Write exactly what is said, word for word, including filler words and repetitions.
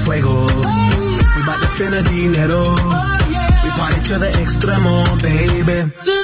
fuego. We bout to spend the dinero. We party to the extremo, baby.